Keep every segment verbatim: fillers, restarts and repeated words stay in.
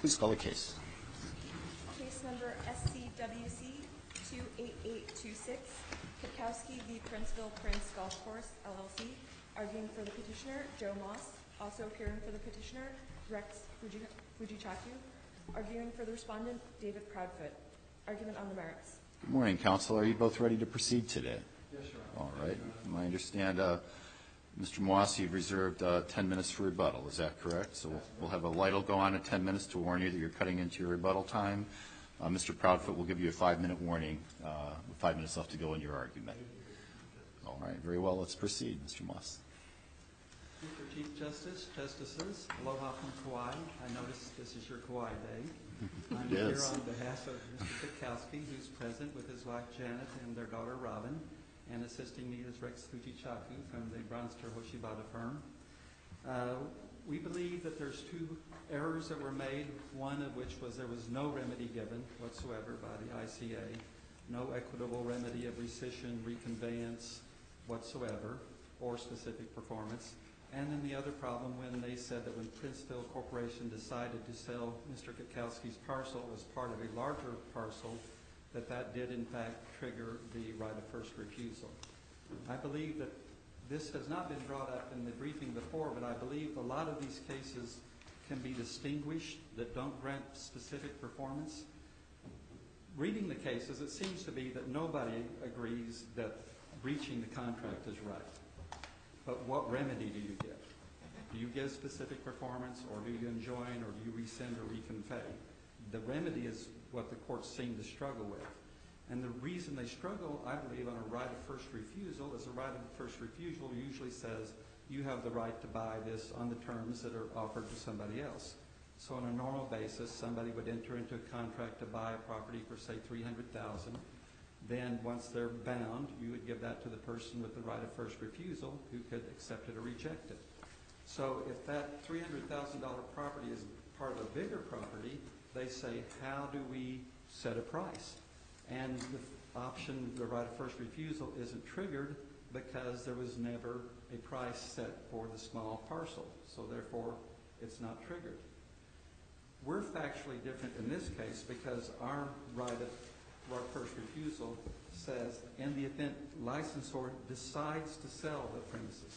Please call the case. Case number S C W C two eight eight two six, Kitkowski v. Princeville Prince Golf Course, L L C. Arguing for the petitioner, Joe Moss. Also appearing for the petitioner, Rex Fuji Fujichaku. Arguing for the respondent, David Proudfoot. Argument on the merits. Good morning, counsel. Are you both ready to proceed today? Yes, Your All Honor. right. I understand, uh, Mister Moss, you've reserved uh, ten minutes for rebuttal. Is that correct? So we'll, we'll have a light will go on in ten minutes to warn you that you're cutting into your rebuttal time. Uh, Mister Proudfoot will give you a five-minute warning, uh, with five minutes left to go in your argument. All right. Very well. Let's proceed, Mister Moss. Mister Chief Justice, Justices, aloha from Kauai. I notice this is your Kauai Day. I'm It here is. on behalf of Mister Kitkowski, who's present with his wife Janet and their daughter Robin, and assisting me is Rex Fujichaku from the Bronster Hoshibata firm. Uh, we believe that there's two errors that were made, one of which was there was no remedy given whatsoever by the I C A, no equitable remedy of rescission, reconveyance whatsoever, or specific performance. And then the other problem when they said that when Princeville Corporation decided to sell Mister Kitkowski's parcel as part of a larger parcel, that that did in fact trigger the right of first refusal. I believe that this has not been brought up in the briefing before, but I believe a lot of these cases can be distinguished that don't grant specific performance. Reading the cases, it seems to be that nobody agrees that breaching the contract is right. But what remedy do you give? Do you give specific performance, or do you enjoin, or do you rescind or reconvey? The remedy is what the courts seem to struggle with. And the reason they struggle, I believe, on a right of first refusal is a right of first refusal usually says you have the right to buy this on the terms that are offered to somebody else. So on a normal basis, somebody would enter into a contract to buy a property for, say, three hundred thousand dollars. Then once they're bound, you would give that to the person with the right of first refusal who could accept it or reject it. So if that three hundred thousand dollars property is part of a bigger property, they say, how do we set a price? And the option, the right of first refusal, isn't triggered because there was never a price set for the small parcel. So therefore, it's not triggered. We're factually different in this case because our right of right of first refusal says in the event licensor decides to sell the premises.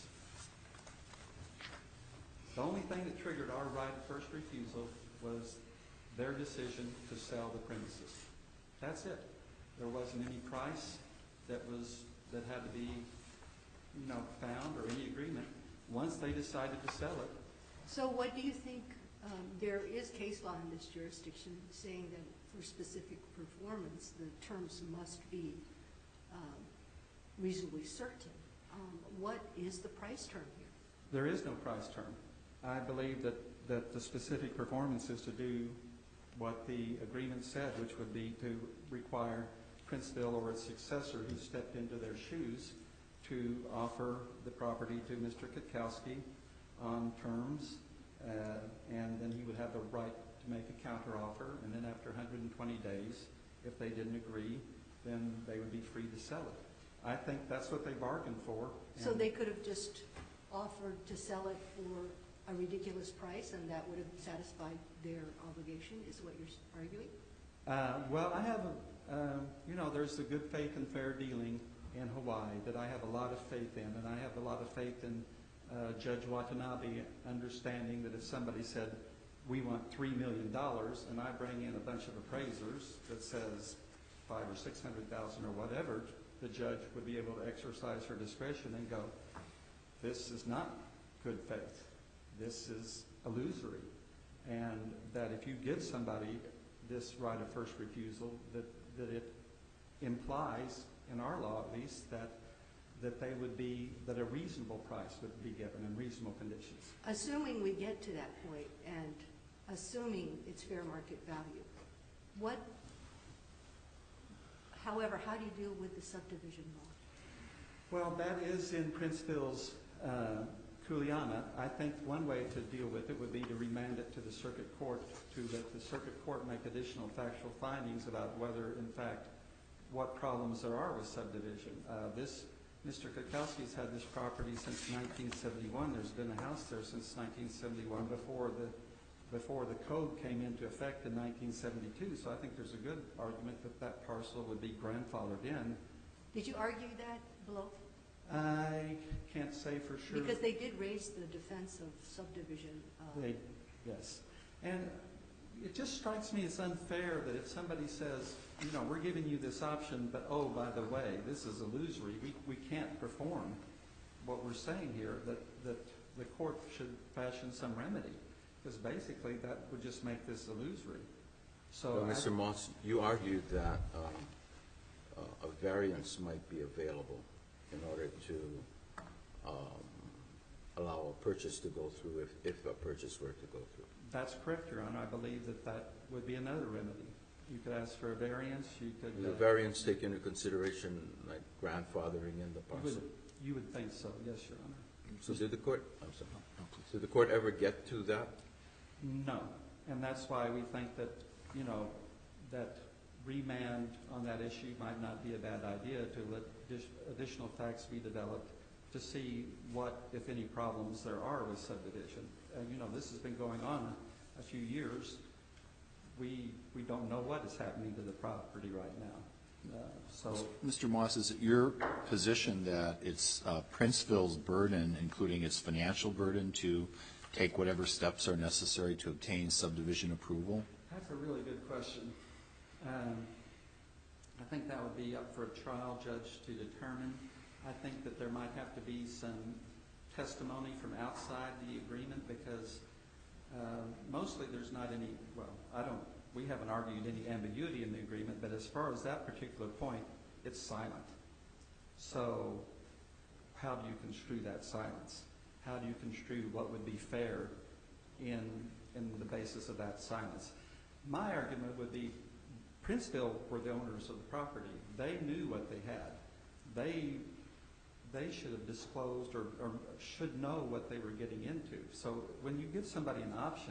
The only thing that triggered our right of first refusal was their decision to sell the premises. That's it. There wasn't any price that was that had to be, you know, found or any agreement. Once they decided to sell it. So what do you think? Um, there is case law in this jurisdiction saying that for specific performance, the terms must be um, reasonably certain. Um, what is the price term here? There is no price term. I believe that, that the specific performance is to do what the agreement said, which would be to require Princeville or its successor who stepped into their shoes to offer the property to Mister Kitkowski on terms, uh, and then he would have the right to make a counteroffer, and then after one hundred twenty days, if they didn't agree, then they would be free to sell it. I think that's what they bargained for. So they could have just offered to sell it for a ridiculous price, and that would have satisfied their obligation, is what you're arguing? Uh, well, I have, a, uh, you know, there's the good faith and fair dealing in Hawaii that I have a lot of faith in, and I have a lot of faith in uh, Judge Watanabe understanding that if somebody said, we want three million dollars, and I bring in a bunch of appraisers that says five or six hundred thousand or whatever, the judge would be able to exercise her discretion and go, this is not good faith. This is illusory. And that if you give somebody this right of first refusal, that, that it implies, in our law at least, that that they would be, that a reasonable price would be given in reasonable conditions. Assuming we get to that point, and assuming it's fair market value, what, however, how do you deal with the subdivision law? Well, that is in Princeville's uh, Kuleana. I think one way to deal with it would be to remand it to the circuit court, to let the circuit court make additional factual findings about whether, in fact, what problems there are with subdivision. Uh, this, Mister Kitkowski's had this property since nineteen seventy-one. There's been a house there since nineteen seventy-one before the before the code came into effect in nineteen seventy-two, so I think there's a good argument that that parcel would be grandfathered in. Did you argue that below? I can't say for sure. Because they did raise the defense of subdivision. uh, They, yes. And it just strikes me as unfair that if somebody says, you know, we're giving you this option, but oh, by the way, this is illusory. We, we can't perform what we're saying here, that, that the court should fashion some remedy. Because basically that would just make this illusory. So, Well, I- Mister Moss, you argued that um, uh, a variance might be available in order to um, allow a purchase to go through if, if a purchase were to go through. that's correct, Your Honor. I believe that that would be another remedy. You could ask for a variance, you could... Does the uh, variance take into consideration like grandfathering in the you parcel? would, you would think so, yes, Your Honor. So did the court, I'm sorry, did the court ever get to that? No, and that's why we think that, you know, that remand on that issue might not be a bad idea, to let addi- additional facts be developed to see what, if any, problems there are with subdivision. And, you know, this has been going on a few years. We, we don't know what is happening to the property right now. Uh, so, Mister Moss, is it your position that it's uh, Princeville's burden, including its financial burden, to take whatever steps are necessary to obtain subdivision approval? that's a really good question. Um, I think that would be up for a trial judge to determine. I think that there might have to be some testimony from outside the agreement because uh, mostly there's not any, well, I don't, we haven't argued any ambiguity in the agreement, but as far as that particular point, it's silent. So how do you construe that silence? How do you construe what would be fair in, in the basis of that silence? My argument would be Princeville were the owners of the property. They knew what they had. They, they should have disclosed or, or should know what they were getting into. So when you give somebody an option,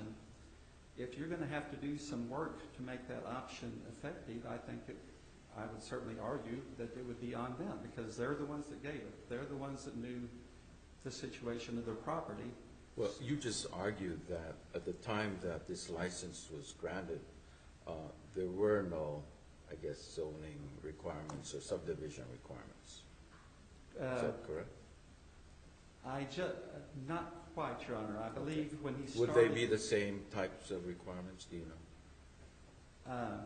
if you're going to have to do some work to make that option effective, I think it, I would certainly argue that it would be on them because they're the ones that gave it. They're the ones that knew the situation of their property. Well, you just argued that at the time that this license was granted, uh, there were no, I guess, zoning requirements or subdivision requirements. Is Uh, that correct? I just, not quite, Your Honor. I believe when he started... Would they be the same types of requirements, do you know? Uh,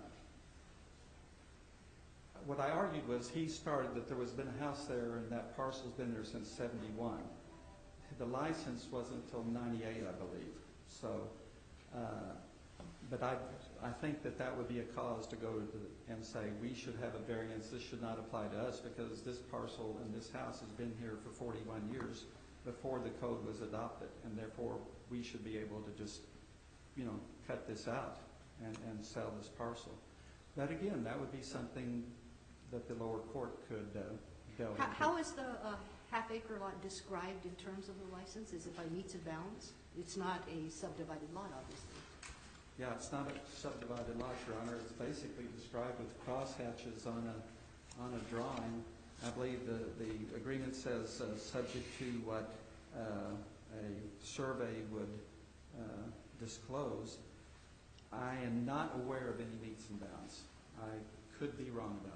what I argued was he started that there was been a house there and that parcel's been there since seventy-one. The license wasn't until ninety-eight, I believe. So, uh, but I, I think that that would be a cause to go to the, and say we should have a variance. This should not apply to us because this parcel and this house has been here for forty-one years before the code was adopted, and therefore we should be able to just, you know, cut this out and, and sell this parcel. But again, that would be something that the lower court could uh, delve How, into. how is the uh, half acre lot described in terms of the license? Is it by meets and bounds? It's not a subdivided lot, obviously. Yeah, it's not a subdivided lot, Your Honor. It's basically described with crosshatches on a, on a drawing. I believe the, the agreement says uh, subject to what uh, a survey would uh, disclose. I am not aware of any meets and bounds. I could be wrong about that.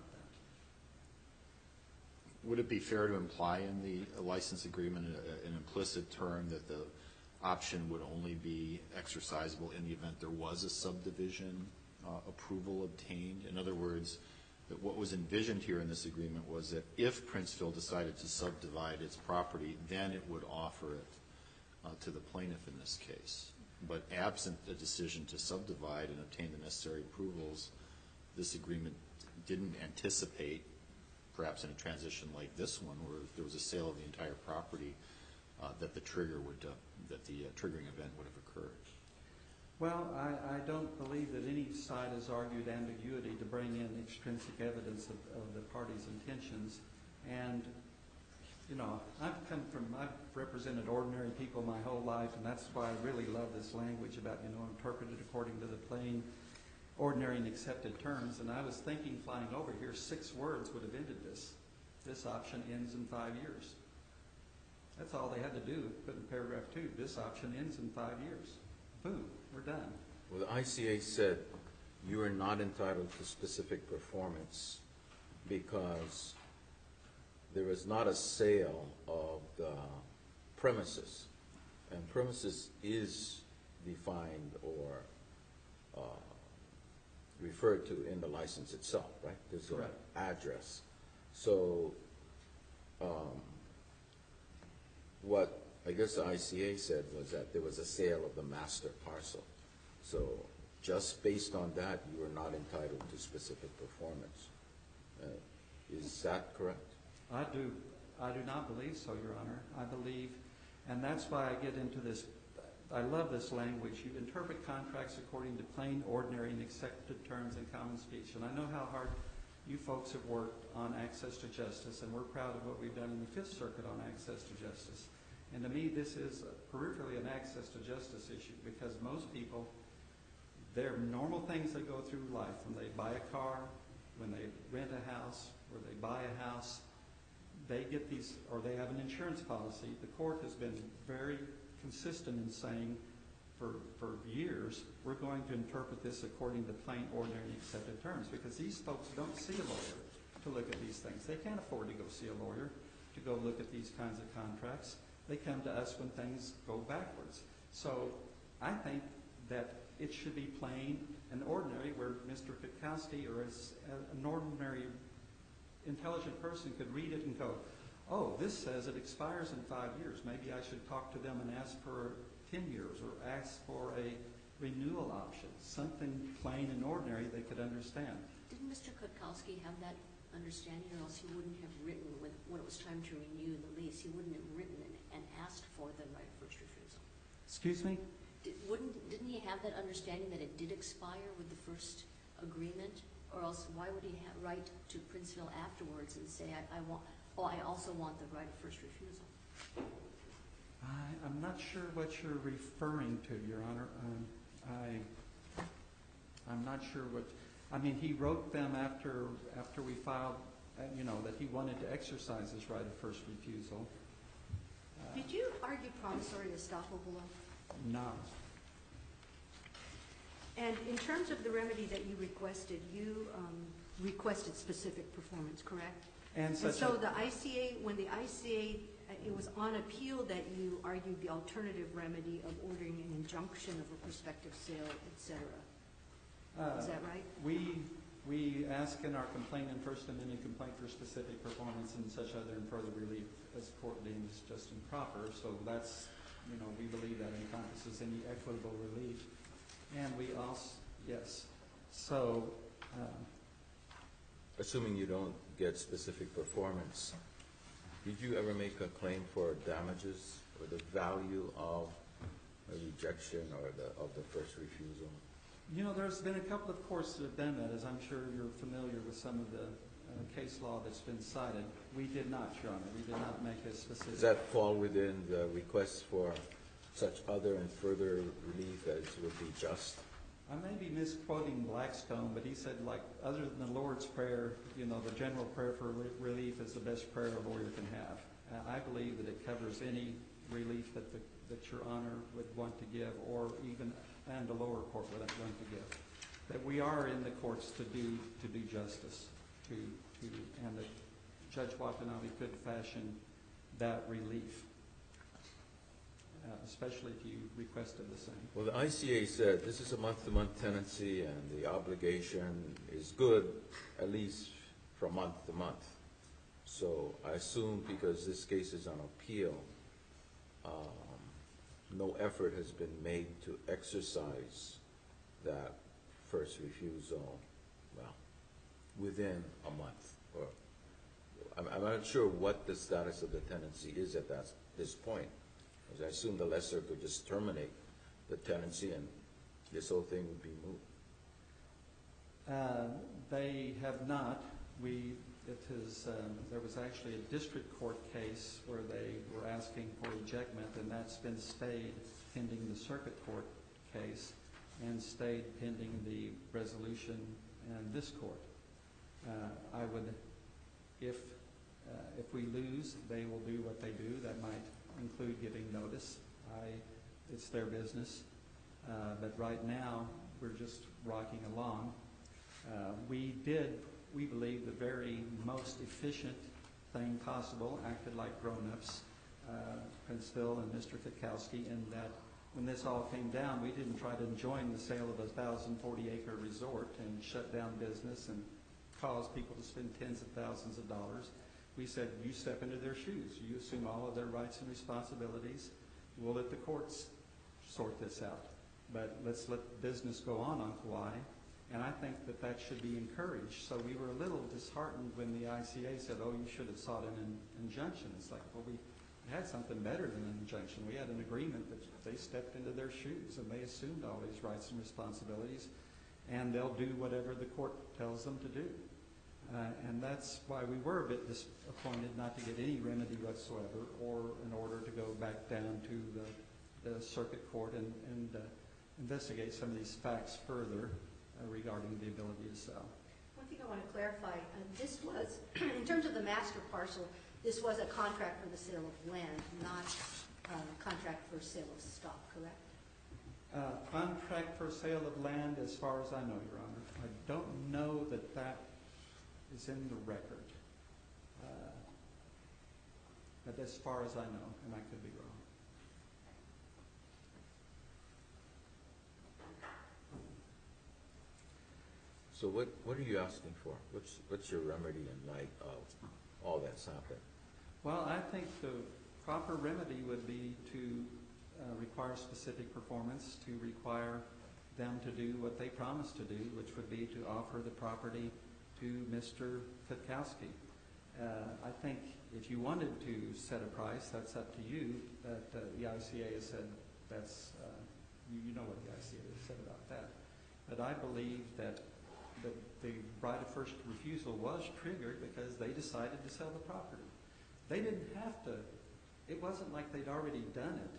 Would it be fair to imply in the license agreement a- an implicit term that the option would only be exercisable in the event there was a subdivision uh, approval obtained? In other words, that what was envisioned here in this agreement was that if Princeville decided to subdivide its property, then it would offer it uh, to the plaintiff in this case. But absent a decision to subdivide and obtain the necessary approvals, this agreement didn't anticipate, perhaps in a transition like this one, where there was a sale of the entire property, uh, that the trigger would, uh, that the uh, triggering event would have occurred. Well, I, I don't believe that any side has argued ambiguity to bring in extrinsic evidence of, of the party's intentions. And, you know, I've come from, I've represented ordinary people my whole life, and that's why I really love this language about, you know, interpreted according to the plain, ordinary and accepted terms. And I was thinking, flying over here, six words would have ended this. This option ends in five years. That's all they had to do, put in paragraph two. This option ends in five years. boom, we're done. Well, the I C A said you are not entitled to specific performance because there is not a sale of the premises. And premises is defined or uh, referred to in the license itself, right? There's an Correct. address. So um, what I guess the I C A said was that there was a sale of the master parcel. So just based on that, you are not entitled to specific performance. Uh, Is that correct? I do, I do not believe so, Your Honor. I believe, and that's why I get into this, I love this language. You interpret contracts according to plain, ordinary, and accepted terms in common speech. And I know how hard you folks have worked on access to justice, and we're proud of what we've done in the Fifth Circuit on access to justice. And to me, this is peripherally an access to justice issue, because most people, there are normal things that go through life. When they buy a car, when they rent a house, or they buy a house, they get these, or they have an insurance policy. The court has been very consistent in saying for, for years, we're going to interpret this according to plain, ordinary, and accepted terms, because these folks don't see a lawyer to look at these things. They can't afford to go see a lawyer to go look at these kinds of contracts. They come to us when things go backwards. So I think that it should be plain and ordinary, where Mister Kutkowski or as an ordinary intelligent person could read it and go, oh, this says it expires in five years. Maybe I should talk to them and ask for ten years or ask for a renewal option, something plain and ordinary they could understand. Didn't Mister Kutkowski have that understanding, or else he wouldn't have written when, when it was time to renew the lease? He wouldn't have written and, and asked for the right of first refusal. Excuse me? Did, wouldn't, didn't he have that understanding that it did expire with the first agreement? Or else why would he ha- write to Princeville afterwards and say, I, I want, oh, I also want the right of first refusal? I, I'm not sure what you're referring to, Your Honor. Um, I, I'm not sure what, I mean, he wrote them after, after we filed, uh, you know, that he wanted to exercise his right of first refusal. Uh, Did you argue promissory estoppel below? No. And in terms of the remedy that you requested, you um, requested specific performance, correct? And And such so a, the I C A, when the I C A, uh, it was on appeal that you argued the alternative remedy of ordering an injunction of a prospective sale, et cetera. uh, Is that right? We, we ask in our complaint and First Amendment complaint for specific performance and such other and further relief as the court deems just and proper. So that's, you know, we believe that encompasses any equitable relief. And we also, yes. So, uh, Assuming you don't get specific performance, did you ever make a claim for damages or the value of a rejection or the, of the first refusal? you know, there's been a couple of courts that have done that, as I'm sure you're familiar with some of the uh, case law that's been cited. We did not, Your Honor. We did not make a specific. Does that fall within the request for such other and further relief as would be just? I may be misquoting Blackstone, but he said, like, other than the Lord's Prayer, you know, the general prayer for relief is the best prayer a lawyer can have. Uh, I believe that it covers any relief that the, that Your Honor would want to give, or even, and the lower court would want to give. That we are in the courts to do, to do justice, to, to, and that Judge Watanabe could fashion that relief. Uh, especially if you requested the same. Well, the I C A said this is a month-to-month tenancy and the obligation is good at least from month to month. So I assume because this case is on appeal, um, no effort has been made to exercise that first refusal, well, within a month. Or I'm, I'm not sure what the status of the tenancy is at that, this point. I assume the lessor could just terminate the tenancy and this whole thing would be moot. Uh, they have not. We, it is, um, there was actually a district court case where they were asking for ejectment, and that's been stayed pending the circuit court case and stayed pending the resolution in this court. Uh, I would, if, uh, if we lose, they will do what they do. That might include giving notice. I, it's their business. Uh, But right now, we're just rocking along. Uh, We did, we believe, the very most efficient thing possible, acted like grown-ups, uh, Princeville and Mister Kukowski, in that when this all came down, we didn't try to enjoin the sale of a one thousand forty acre resort and shut down business and cause people to spend tens of thousands of dollars. We said, you step into their shoes. You assume all of their rights and responsibilities. We'll let the courts sort this out. But let's let business go on on Kauai. And I think that that should be encouraged. So we were a little disheartened when the I C A said, oh, you should have sought an in- injunction. It's like, well, we had something better than an injunction. We had an agreement that they stepped into their shoes and they assumed all these rights and responsibilities, and they'll do whatever the court tells them to do. Uh, and that's why we were a bit disappointed not to get any remedy whatsoever, or an order to go back down to the, the circuit court and, and uh, investigate some of these facts further uh, regarding the ability to sell. One thing I want to clarify, uh, this was, in terms of the master parcel, this was a contract for the sale of land, not a contract for sale of stock, correct? Uh, contract for sale of land, as far as I know, Your Honor. I don't know that that is in the record. Uh, but as far as I know, and I could be wrong. So what, what are you asking for? What's, what's your remedy in light of all that's happened? Well, I think the proper remedy would be to uh, require specific performance, to require them to do what they promised to do, which would be to offer the property to Mister Kukowski. Uh, I think if you wanted to set a price, that's up to you. That uh, the I C A has said that's, uh, you, you know what the I C A has said about that. But I believe that the, the right of first refusal was triggered because they decided to sell the property. They didn't have to, it wasn't like they'd already done it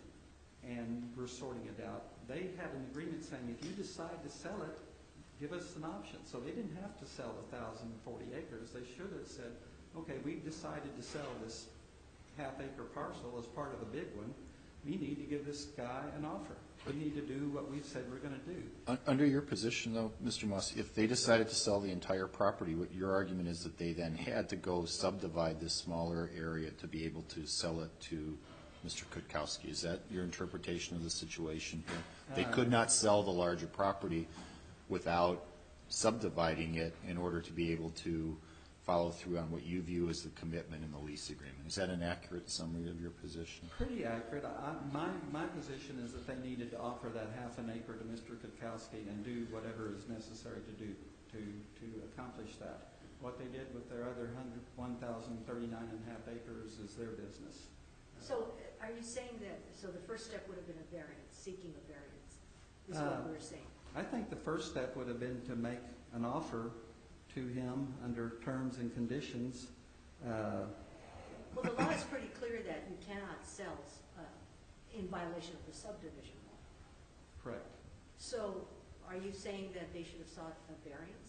and were sorting it out. They had an agreement saying, if you decide to sell it, give us an option. So they didn't have to sell one thousand forty acres. They should have said, okay, we've decided to sell this half acre parcel as part of a big one. We need to give this guy an offer. We need to do what we've said we're going to do. Un- Under your position, though, Mister Moss, if they decided to sell the entire property, what your argument is that they then had to go subdivide this smaller area to be able to sell it to Mister Kukowski. Is that your interpretation of the situation here? They could not sell the larger property without subdividing it in order to be able to follow through on what you view as the commitment in the lease agreement. Is that an accurate summary of your position? Pretty accurate. I, my, my position is that they needed to offer that half an acre to Mister Kukowski and do whatever is necessary to do to, to accomplish that. What they did with their other one thousand thirty-nine and a half acres is their business. So uh, are you saying that, so the first step would have been a variance, seeking a variance, is Uh, what we're saying? I think the first step would have been to make an offer to him under terms and conditions. Uh, Well, the law is pretty clear that you cannot sell uh, in violation of the subdivision law. correct. So are you saying that they should have sought a variance?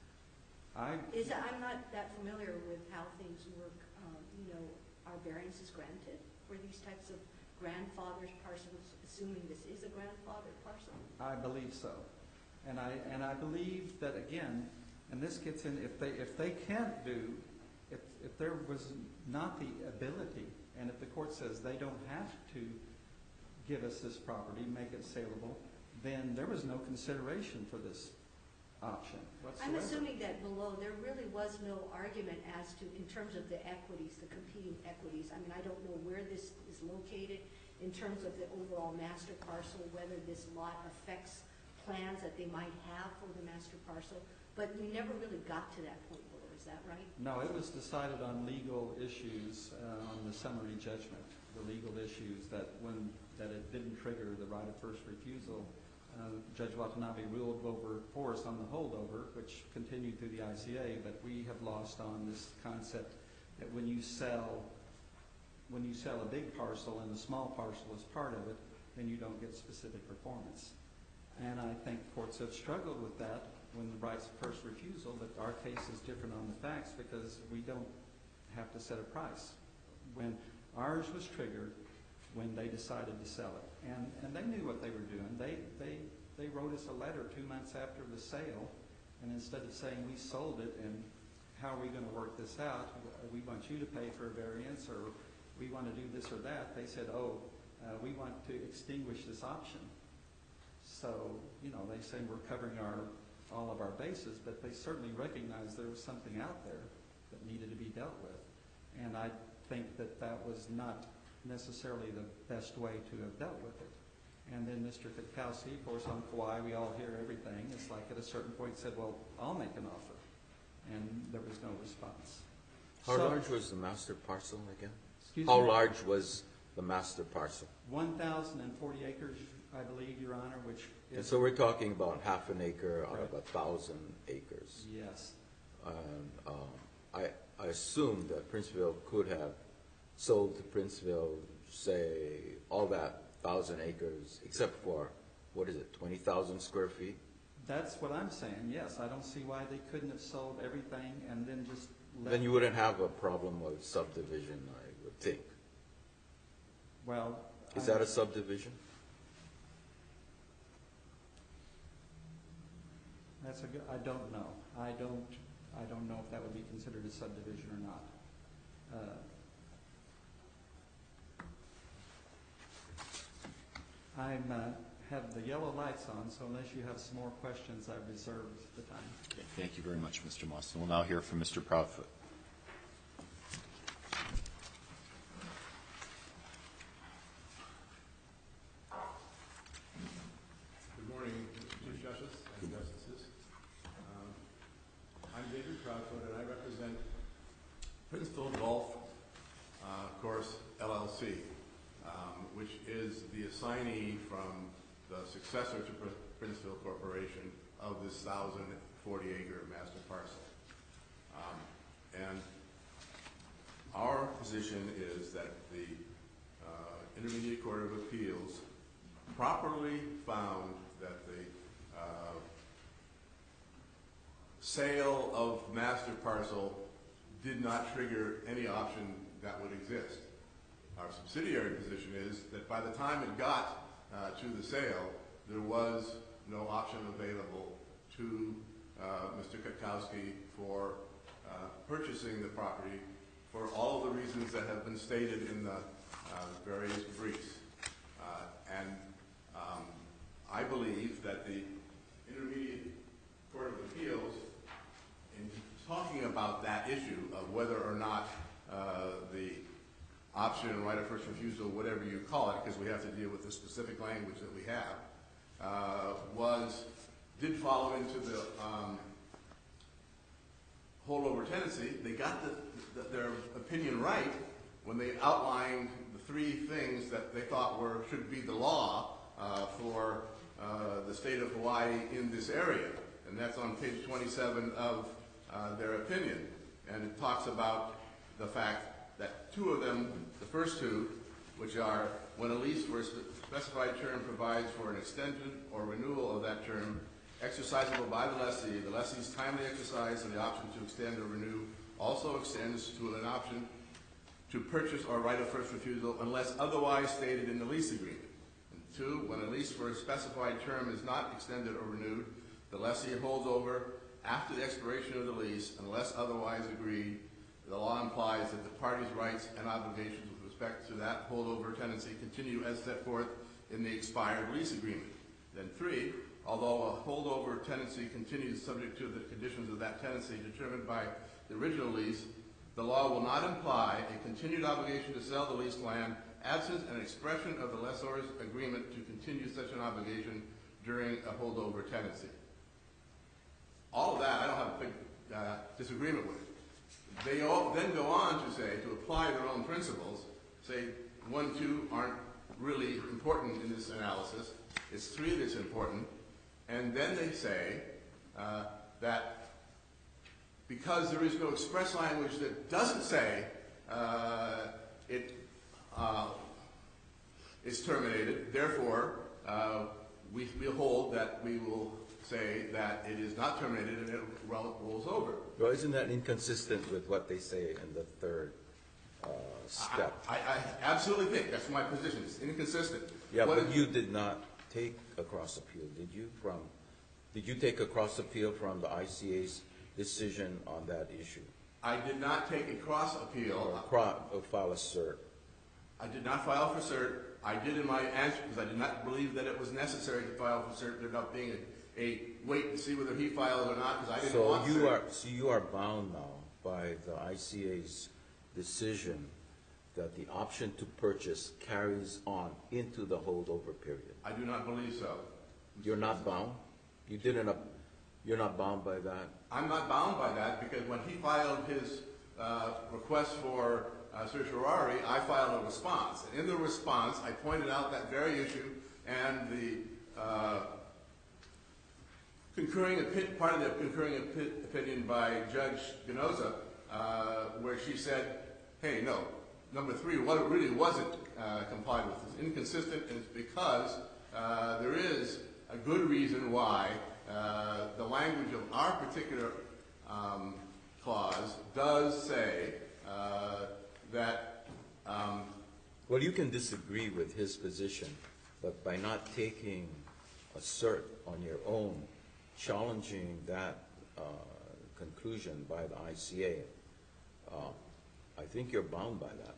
I, Is, I'm not that familiar with how things work. Um, You know, are variances granted for these types of grandfather parcels, assuming this is a grandfather parcel? I believe so. And I, and I believe that, again, and this gets in, if they, if they can't do, if, if there was not the ability, and if the court says they don't have to give us this property, make it saleable, then there was no consideration for this option whatsoever. I'm assuming that below, there really was no argument as to, in terms of the equities, the competing equities. I mean, I don't know where this is located in terms of the overall master parcel, whether this lot affects plans that they might have for the master parcel, but you never really got to that point below, is that right? No, it was decided on legal issues, uh, on the summary judgment, the legal issues that when, that it didn't trigger the right of first refusal. Uh, Judge Watanabe ruled over for us on the holdover, which continued through the I C A, but we have lost on this concept that when you sell, when you sell a big parcel and a small parcel is part of it, then you don't get specific performance. And I think courts have struggled with that when the rights of first refusal, but our case is different on the facts because we don't have to set a price. When ours was triggered, when they decided to sell it. And, and they knew what they were doing. They, they, they wrote us a letter two months after the sale, and instead of saying we sold it and how are we going to work this out, we want you to pay for a variance or we want to do this or that, they said, oh, uh, we want to extinguish this option. So, you know, they say we're covering our, all of our bases, but they certainly recognized there was something out there that needed to be dealt with. And I think that that was not necessarily the best way to have dealt with it. And then Mister Kutkowski, of course, on Kauai, we all hear everything. It's like at a certain point said, well, I'll make an offer. And there was no response. How So- large was the master parcel again? Excuse How me? large was the master parcel? one thousand forty acres, I believe, Your Honor, which And is... so we're talking about half an acre out of Correct. a thousand acres. Yes. And um, I, I assume that Princeville could have sold to Princeville, say, all that thousand acres, except for, what is it, twenty thousand square feet? That's what I'm saying, yes. I don't see why they couldn't have sold everything and then just let... Then you wouldn't have a problem with subdivision, I would think. Well... Is I- that a subdivision? That's a good, I don't know. I don't, I don't know if that would be considered a subdivision or not. Uh, I'm, uh, have the yellow lights on, so unless you have some more questions, I've reserved the time. Okay, thank you very much, Mister Moss. And we'll now hear from Mister Proudfoot. Good morning, Mister Chief Justice and Justices. Um, I'm David Proudfoot, and I represent Princeville Golf uh, Course L L C, um, which is the assignee from the successor to Pr- Princeville Corporation of this one thousand forty acre master parcel. Um, and our position is that the uh, Intermediate Court of Appeals properly found that the uh, sale of master parcel did not trigger any option that would exist. Our subsidiary position is that by the time it got uh, to the sale, there was no option available to uh, Mister Kutkowski for uh, purchasing the property for all of the reasons that have been stated in the uh, various briefs. Uh, and um, I believe that the Intermediate Court of Appeals, in talking about that issue of whether or not uh, the option, right of first refusal, whatever you call it, because we have to deal with the specific language that we have, uh, was, did follow into the um, holdover tenancy. They got the, the, their opinion right when they outlined the three things that they thought were should be the law uh, for uh, the state of Hawaii in this area. And that's on page twenty-seven of uh, their opinion. And it talks about the fact that two of them, the first two, which are when a lease for a specified term provides for an extension or renewal of that term, exercisable by the lessee, the lessee's timely exercise of the option to extend or renew also extends to an option to purchase or right of first refusal unless otherwise stated in the lease agreement. And two, when a lease for a specified term is not extended or renewed, the lessee holds over after the expiration of the lease unless otherwise agreed. The law implies that the parties' rights and obligations with respect to that holdover tenancy continue as set forth in the expired lease agreement. Then three, although a holdover tenancy continues subject to the conditions of that tenancy determined by the original lease, the law will not imply a continued obligation to sell the leased land absent an expression of the lessor's agreement to continue such an obligation during a holdover tenancy. All of that I don't have a big uh, disagreement with. They all then go on to say, to apply their own principles, say one, two aren't really important in this analysis. It's three that's important. And then they say uh, that because there is no express language that doesn't say uh, it uh, is terminated, therefore uh, we, we hold that we will say that it is not terminated and it rolls over. Well, isn't that inconsistent with what they say in the third uh, step. I, I absolutely think, that's my position, it's inconsistent. Yeah, What but is- you did not take a cross appeal, did you, from, did you take a cross appeal from the I C A's decision on that issue? I did not take a cross Or appeal. cro- or file a cert? I did not file for cert. I did in my answer, because I did not believe that it was necessary to file for cert, there not being a, a wait to see whether he filed or not, because I didn't So want you cert. are, so you are bound now by the I C A's decision that the option to purchase carries on into the holdover period? I do not believe so. You're not bound? You didn't, ap- you're not bound by that? I'm not bound by that, because when he filed his uh, request for uh, certiorari, I filed a response. And in the response, I pointed out that very issue and the uh, concurring opi- part of the concurring opi- opinion by Judge Ganoza, uh, where she said, hey, no, number three, what it really wasn't uh, complied with. It's inconsistent, and it's because uh, there is a good reason why uh, the language of our particular um, clause does say uh, that um, Well, you can disagree with his position, but by not taking a cert on your own, challenging that uh, conclusion by the I C A, uh, I think you're bound by that.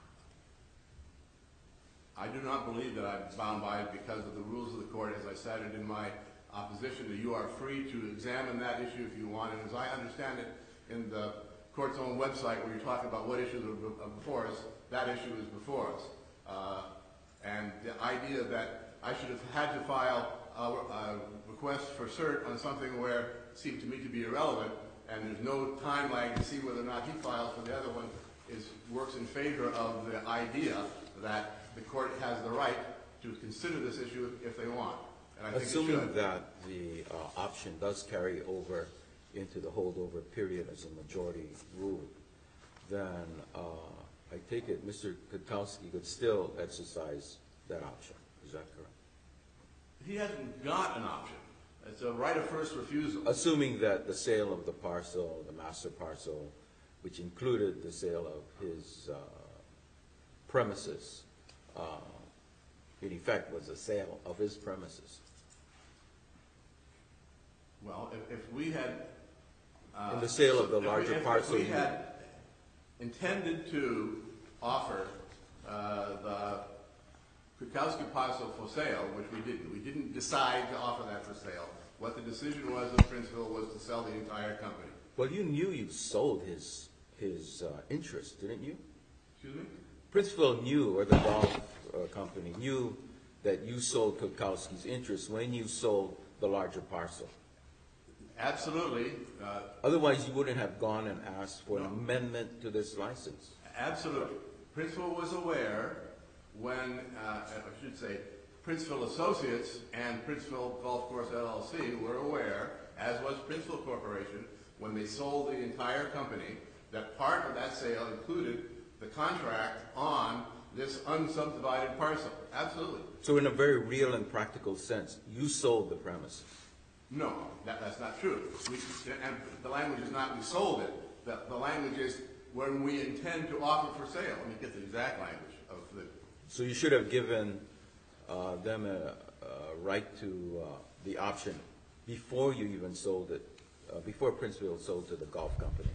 I do not believe that I'm bound by it because of the rules of the court. As I cited in my opposition, that you are free to examine that issue if you want. And as I understand it, in the court's own website, where you talk about what issues are before us, that issue is before us. Uh, and the idea that I should have had to file a, a request for cert on something where it seemed to me to be irrelevant, and there's no time lag to see whether or not he files for the other one, is works in favor of the idea that the court has the right to consider this issue if they want. And I think it Assuming should. that the uh, option does carry over into the holdover period as a majority rule, then uh, I take it Mister Kwiatkowski could still exercise that option. Is that correct? He hasn't got an option. It's a right of first refusal. Assuming that the sale of the parcel, the master parcel, which included the sale of his uh, premises, uh, in effect was a sale of his premises. Well, if, if we had... Uh, In the sale of the if we- larger if- parcel, If we you- had intended to offer uh, the Kwiatkowski parcel for sale, which we didn't, we didn't decide to offer that for sale. What the decision was in Princeville was to sell the entire company. Well, you knew you sold his his uh, interest, didn't you? Excuse me? Princeville knew, or the golf uh, company knew, that you sold Kwiatkowski's interest when you sold the larger parcel. Absolutely. Uh, Otherwise, you wouldn't have gone and asked for an No. amendment to this license. Absolutely. Princeville was aware when, uh, I should say, Princeville Associates and Princeville Golf Course L L C were aware, as was Princeville Corporation, when they sold the entire company, that part of that sale included the contract on this unsubdivided parcel. Absolutely. So in a very real and practical sense, you sold the premises. No, that, that's not true. We, and the language is not we sold it. The, the language is when we intend to offer for sale. Let me get the exact language of the... So you should have given uh, them a, a right to uh, the option before you even sold it, uh, before Princeville sold to the golf company,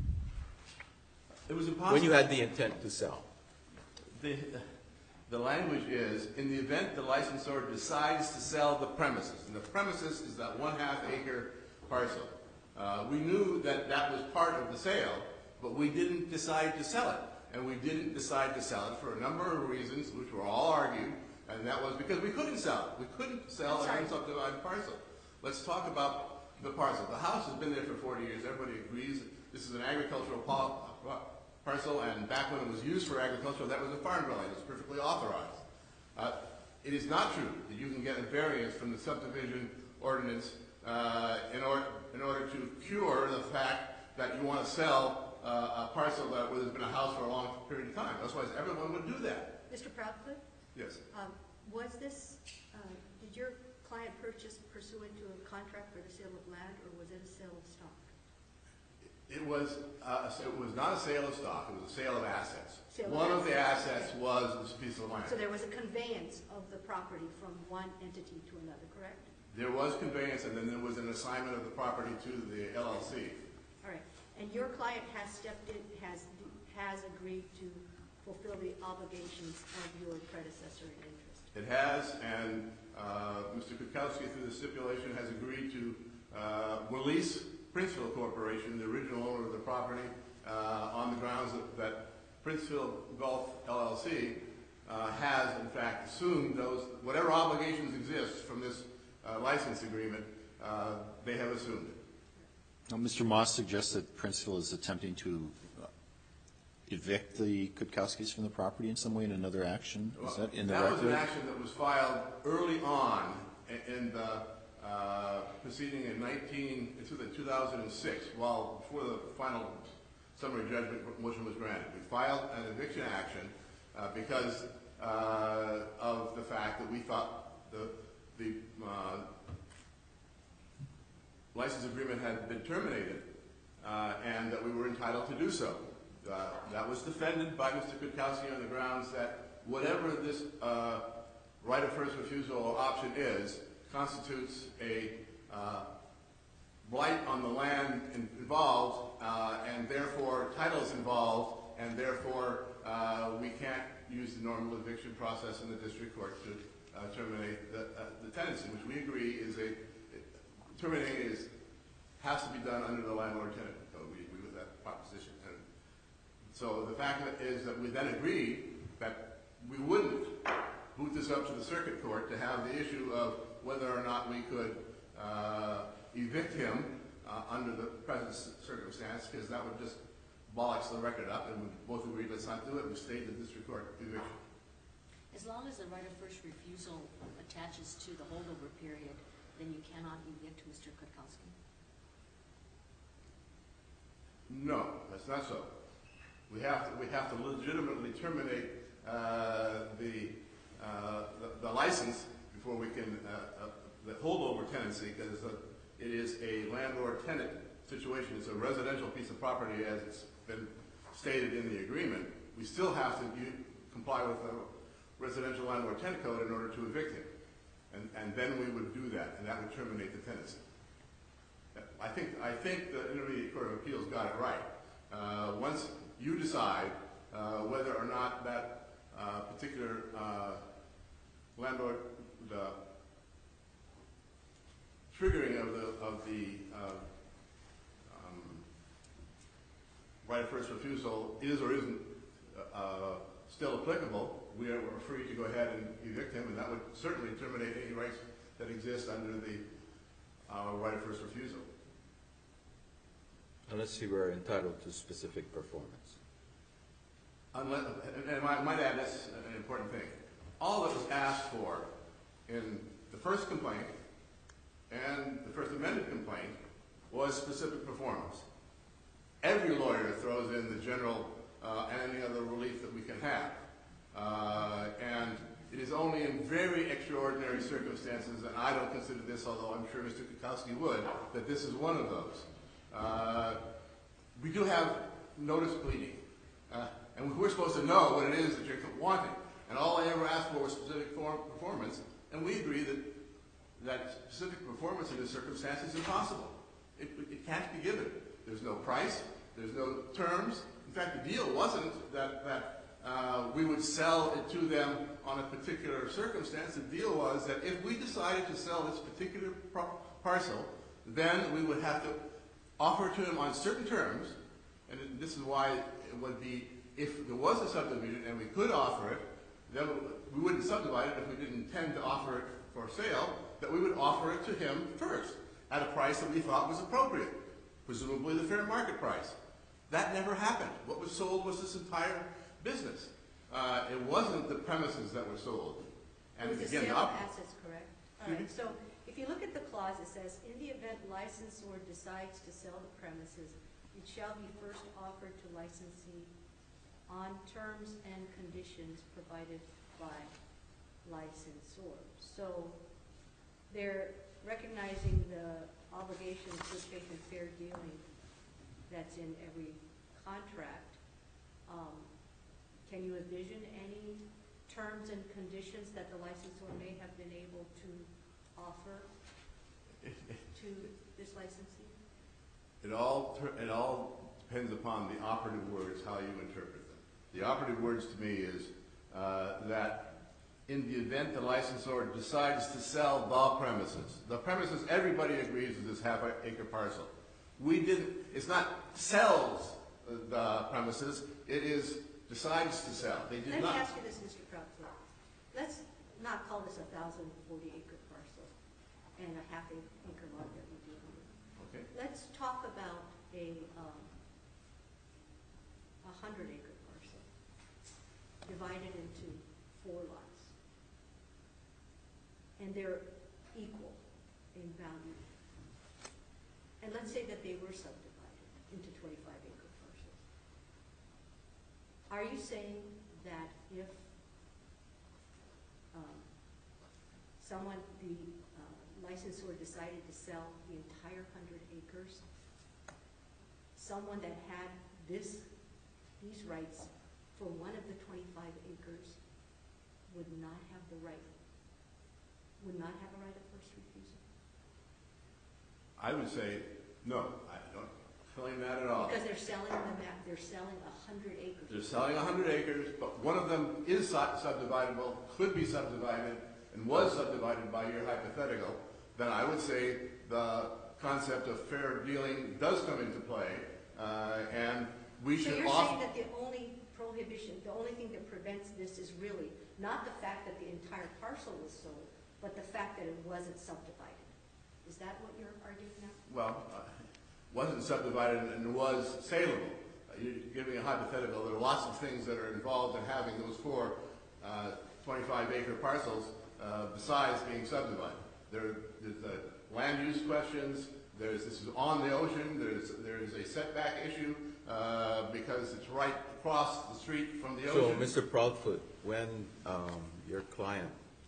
It was impossible. when you had the intent to sell. The, the language is, in the event the licensor decides to sell the premises, and the premises is that one-half acre parcel. Uh, we knew that that was part of the sale, but we didn't decide to sell it. And we didn't decide to sell it for a number of reasons, which were all argued, and that was because we couldn't sell it. We couldn't sell an Sorry. unsubdivided parcel. Let's talk about the parcel. The house has been there for forty years. Everybody agrees. This is an agricultural pa- parcel, and back when it was used for agriculture, that was a farm dwelling. It was perfectly authorized. Uh, it is not true that you can get a variance from the subdivision ordinance uh, in, or, in order to cure the fact that you want to sell uh, a parcel that where there's been a house for a long period of time. Otherwise, everyone would do that. Mister Proudfoot, Yes. um, was this, uh, did your client purchase pursuant to a contract for the sale of land, or was it a sale of stock? It was, uh, so it was not a sale of stock, it was a sale of assets. Sale of One of the assets, assets okay. was this piece of land. So there was a conveyance of the property from one entity to another, correct? There was conveyance, and then there was an assignment of the property to the L L C. All right, and your client has stepped in, has, has agreed to fulfill the obligations of your predecessor in interest. It has, and uh, Mister Kukowski, through the stipulation, has agreed to uh, release Princeville Corporation, the original owner of the property, uh, on the grounds that, that Princeville Gulf L L C uh, has, in fact, assumed those, whatever obligations exist from this uh, license agreement, uh, they have assumed it. Now, Mister Moss suggests that Princeville is attempting to uh, evict the Kutkowskis from the property in some way in another action. Is that in the That was an record? action that was filed early on in- in the uh, proceeding in nineteen, it's in two thousand six, while before the final summary judgment motion was granted. We filed an eviction action uh, because uh, of the fact that we thought the the uh, license agreement had been terminated uh, and that we were entitled to do so. Uh, that was defended by Mister Kutkowski on the grounds that whatever this uh, right of first refusal option is, constitutes a uh, blight on the land in- involved, uh, and therefore titles involved, and therefore uh, we can't use the normal eviction process in the district court to uh, terminate the, uh, the tenancy, which we agree is a, terminating is, has to be done under the landlord-tenant code. We agree with that proposition. And so the fact that is that we then agreed that we wouldn't boot this up to the circuit court to have the issue of whether or not we could uh, evict him uh, under the present circumstance, because that would just bollocks the record up, and we both agreed let's not do it. We stayed the district court eviction. As long as the right of first refusal attaches to the holdover period, then you cannot evict Mister Kutkowski. No, that's not so. We have to, we have to legitimately terminate uh, the, uh, the the license before we can uh, uh, the holdover tenancy, because it is a landlord-tenant situation. It's a residential piece of property, as it's been stated in the agreement. We still have to u- comply with the residential landlord-tenant code in order to evict him, and and then we would do that, and that would terminate the tenancy. I think I think the Intermediate Court of Appeals got it right. Uh, once you decide uh, whether or not that uh, particular uh, landlord, the triggering of the of the uh, um, right of first refusal is or isn't uh, still applicable, we are we're free to go ahead and evict him, and that would certainly terminate any rights that exist under the uh, right of first refusal. Unless he were entitled to specific performance. Unless, and I might add this an important thing. All that was asked for in the first complaint and the first amended complaint was specific performance. Every lawyer throws in the general uh, and any other relief that we can have. Uh, and it is only in very extraordinary circumstances, and I don't consider this, although I'm sure Mister Kutkowski would, that this is one of those. Uh, we do have notice pleading, uh, and we're supposed to know what it is that you're wanting. And all I ever asked for was specific form performance, and we agree that that specific performance in this circumstance is impossible. It, it can't be given. There's no price. There's no terms. In fact, the deal wasn't that that uh, we would sell it to them on a particular circumstance. The deal was that if we decided to sell this particular par parcel, then we would have to offer it to him on certain terms, and this is why it would be, if there was a subdivision and we could offer it, then we wouldn't subdivide it if we didn't intend to offer it for sale, that we would offer it to him first at a price that we thought was appropriate, presumably the fair market price. That never happened. What was sold was this entire business. Uh, it wasn't the premises that were sold. And It was a again, sale the of op- assets, correct? All Excuse right, so if you look at the clause, it says, in the event licensor decides to sell the premises, it shall be first offered to licensee on terms and conditions provided by licensor. So they're recognizing the obligation of good faith and fair dealing that's in every contract, um, can you envision any terms and conditions that the licensor may have been able to offer to this licensee? It all, tur- it all depends upon the operative words, how you interpret them. The operative words to me is uh, that in the event the licensor decides to sell the premises, the premises, everybody agrees is this half acre parcel. We didn't, it's not sells the premises, it is decides to sell. They did Let me not. ask you this, Mister Proudfoot. Let's not call this a thousand forty acre parcel and a half acre lot that we're dealing with. Okay. Let's talk about a, um, a hundred acre parcel divided into four lots. And they're equal in value. And let's say that they were subdivided into twenty-five acre parcels. Are you saying that if um, someone, the uh, licensor decided to sell the entire hundred acres, someone that had this, these rights for one of the twenty-five acres would not have the right, would not have a right of first refusal? I would say, no, I don't claim that at all. Because they're selling the map, they're selling a hundred acres. They're selling a hundred acres, but one of them is sub- subdividable, could be subdivided, and was subdivided by your hypothetical, then I would say the concept of fair dealing does come into play, uh, and we So should you're off- saying that the only prohibition, the only thing that prevents this is really not the fact that the entire parcel was sold, but the fact that it wasn't subdivided. Is that what you're arguing now? well, uh, wasn't subdivided and was saleable. Uh, You're giving a hypothetical. There are lots of things that are involved in having those four uh, twenty-five acre parcels uh, besides being subdivided. There, there's the land use questions. There's this is on the ocean. There's there's a setback issue uh, because it's right across the street from the So, ocean. Mister Proudfoot, when um, your client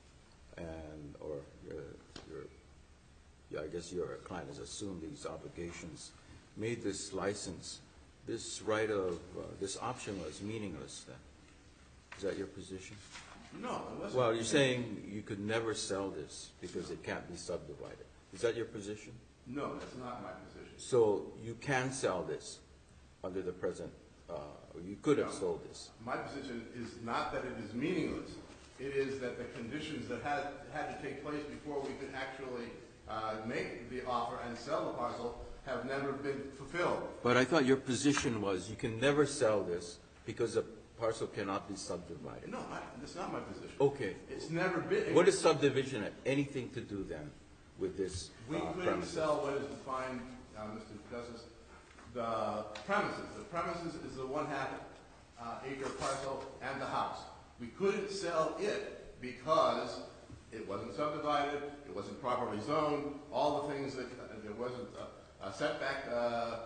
and, or your, your, yeah, I guess your client has assumed these obligations, made this license, this right of, uh, this option was meaningless then? Is that your position? No, it wasn't. Well, you're saying you could never sell this because it can't be subdivided. Is that your position? No, that's not my position. So you can sell this under the present, uh, or you could have No. sold this. My position is not that it is meaningless. It is that the conditions that had, had to take place before we could actually uh, make the offer and sell the parcel have never been fulfilled. But I thought your position was you can never sell this because the parcel cannot be subdivided. No, I, that's not my position. Okay. It's never been. What does subdivision have anything to do then with this We uh, couldn't premises? sell what is defined, uh, Mister Justice, the premises. The premises is the one half uh, acre parcel and the house. We couldn't sell it because it wasn't subdivided, it wasn't properly zoned, all the things that, uh, there wasn't a, a setback uh, uh,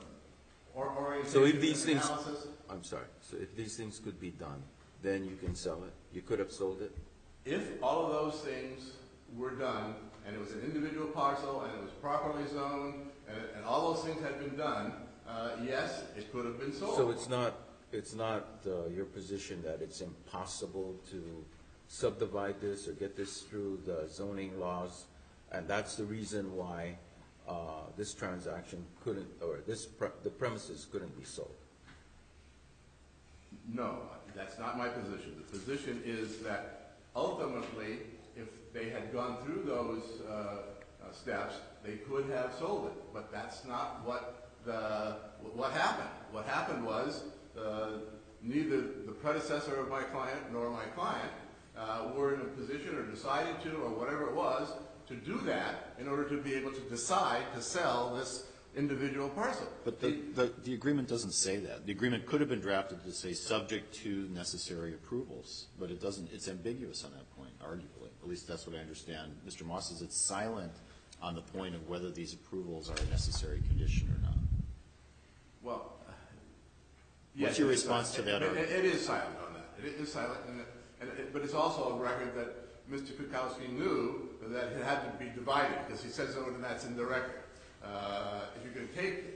or orientation So if these things, analysis. I'm sorry, so if these things could be done, then you can sell it? You could have sold it? If all of those things were done, and it was an individual parcel, and it was properly zoned, and, and all those things had been done, uh, yes, it could have been sold. So it's not, it's not uh, your position that it's impossible to subdivide this or get this through the zoning laws, and that's the reason why uh, this transaction couldn't, or this, pre- the premises couldn't be sold? No, that's not my position. The position is that ultimately, if they had gone through those uh, uh, steps, they could have sold it. But that's not what the what happened. What happened was uh, neither the predecessor of my client nor my client uh, were in a position or decided to, or whatever it was, to do that in order to be able to decide to sell this individual parcel. But the, the, the agreement doesn't say that. The agreement could have been drafted to say subject to necessary approvals, but it doesn't, it's ambiguous on that point, arguably. At least that's what I understand. Mister Moss says it's silent on the point of whether these approvals are a necessary condition or not. Well, uh, What's yes, your it is response to silent. that It, it, it is silent on that. It is silent, and, and it, but it's also a record that Mister Kukowski knew that it had to be divided, because he says so, and that's in the record. Uh, if you can take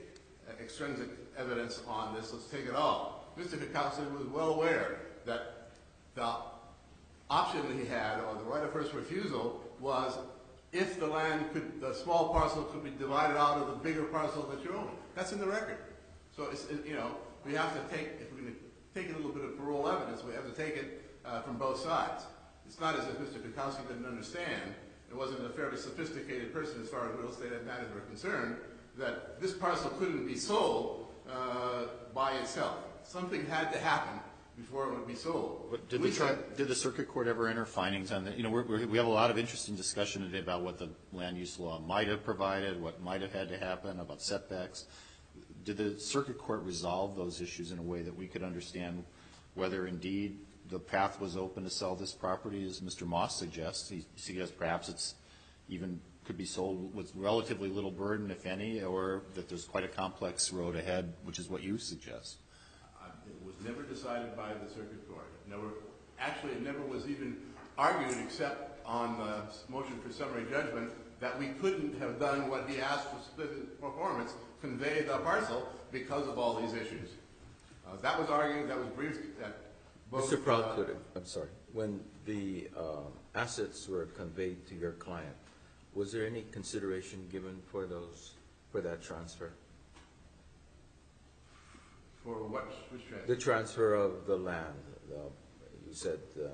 extrinsic evidence on this. Let's take it all. Mister Kukowski was well aware that the option that he had, or the right of first refusal, was if the land could, the small parcel could be divided out of the bigger parcel that you own. That's in the record. So, it's, it, you know, we have to take, if we're going to take a little bit of parole evidence, we have to take it uh, from both sides. It's not as if Mister Kukowski didn't understand. It wasn't a fairly sophisticated person as far as real estate matters were concerned, that this parcel couldn't be sold uh, by itself. Something had to happen before it would be sold. But did We the, tri- said- did the circuit court ever enter findings on that? You know, we're, we're, we have a lot of interesting discussion today about what the land use law might have provided, what might have had to happen, about setbacks. Did the circuit court resolve those issues in a way that we could understand whether indeed the path was open to sell this property, as Mister Moss suggests? He suggests perhaps it's even could be sold with relatively little burden, if any, or that there's quite a complex road ahead, which is what you suggest. Uh, It was never decided by the circuit court. It never, actually, it never was even argued except on the motion for summary judgment that we couldn't have done what he asked for split performance, convey the parcel, because of all these issues. Uh, that was argued, that was briefed at both... Mister Proudfoot, uh, I'm sorry, when the um, assets were conveyed to your client, was there any consideration given for those, for that transfer? For what, which transfer? The transfer of the land, uh, you said uh,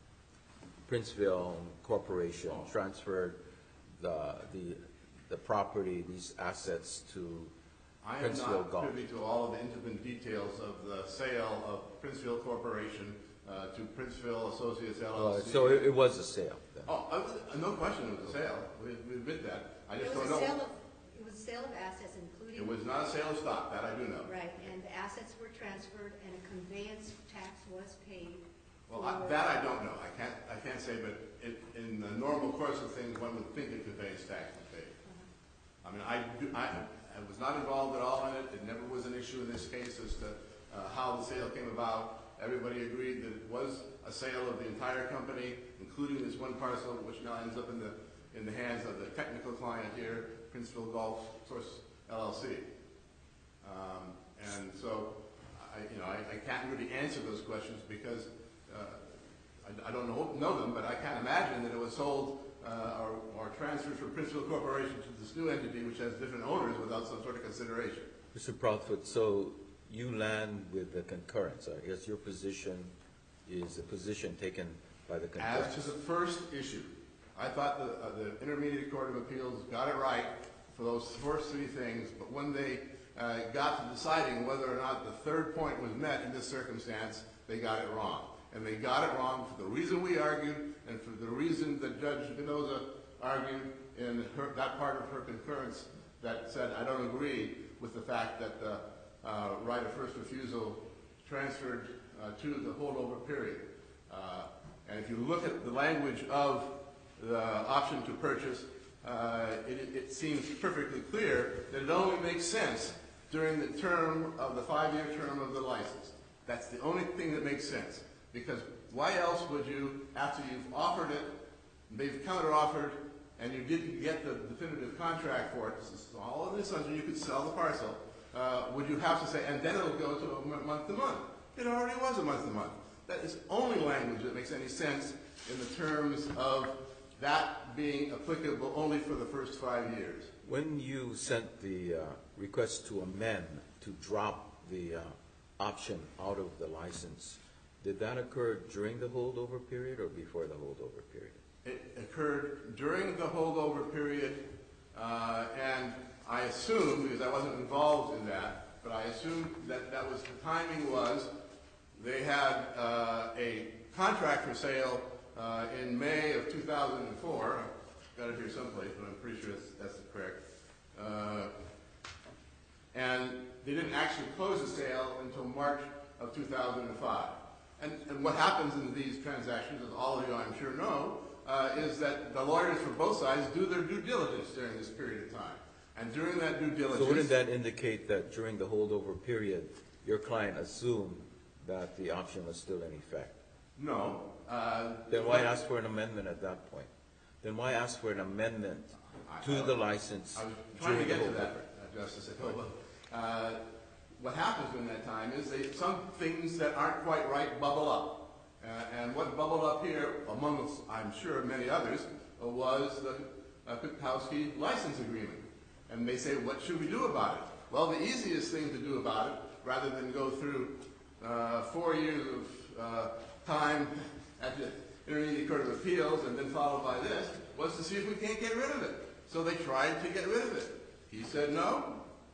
Princeville Corporation Oh. transferred the, the, the property, these assets to I am Princeville not Golf. privy to all of the intimate details of the sale of Princeville Corporation uh, to Princeville Associates L L Uh, C. So it, it was a sale then? Oh, I was, uh, no question it was a sale. We, we admit that. I It just was don't a know. sale of, it was a sale of assets, including. It was not a sale of stock, that I do know. Right, and the assets were transferred, and a conveyance tax was paid. Well, I, for- that I don't know. I can't, I can't say, but it, in the normal course of things, one would think a conveyance tax was paid. I mean, I, do, I, I was not involved at all in it. It never was an issue in this case as to uh, how the sale came about. Everybody agreed that it was a sale of the entire company, including this one parcel, which now ends up in the in the hands of the technical client here, Princeville Golf Source L L C. Um, and so, I, you know, I, I can't really answer those questions because uh, I, I don't know, know them, but I can't imagine that it was sold uh, or, or transferred from Princeville Corporation to this new entity, which has different owners, without some sort of consideration. Mister Proudfoot, so you land with the concurrence. I guess your position is a position taken by the concurrence. As to the first issue, I thought the, uh, the Intermediate Court of Appeals got it right for those first three things, but when they uh, got to deciding whether or not the third point was met in this circumstance, they got it wrong. And they got it wrong for the reason we argued and for the reason that Judge Espinoza argued in her, that part of her concurrence that said, I don't agree with the fact that the uh, right of first refusal transferred uh, to the holdover period. Uh, and if you look at the language of the option to purchase, uh, it, it seems perfectly clear that it only makes sense during the term of the five-year term of the license. That's the only thing that makes sense. Because why else would you, after you've offered it, they've counter-offered, and you didn't get the definitive contract for it, this is all in this assumption you could sell the parcel, uh, would you have to say, and then it'll go to a month-to-month? It already was a month-to-month. That is only language that makes any sense in the terms of that being applicable only for the first five years. When you sent the uh, request to amend, to drop the uh, option out of the license, did that occur during the holdover period or before the holdover period? It occurred during the holdover period, uh, and I assume, because I wasn't involved in that, but I assumed that that was the timing was they had uh, a contract for sale uh, in May of two thousand four. I've got it here someplace, but I'm pretty sure that's, that's correct. Uh, and they didn't actually close the sale until March of two thousand five. And, and what happens in these transactions, as all of you I'm sure know, uh, is that the lawyers for both sides do their due diligence during this period of time. And during that due diligence... So wouldn't that indicate that during the holdover period, your client assumed that the option was still in effect? No. Uh, Then why ask for an amendment at that point? Then why ask for an amendment to the license I was trying to during the get to holdover? that, uh, Justice Acoba. uh, what happens during that time is they, some things that aren't quite right bubble up. Uh, and what bubbled up here, among us, I'm sure many others, uh, was the uh, Kutkowski license agreement. And they say, what should we do about it? Well, the easiest thing to do about it, rather than go through uh, four years of uh, time at the Intermediate Court of Appeals and then followed by this, was to see if we can't get rid of it. So they tried to get rid of it. He said no.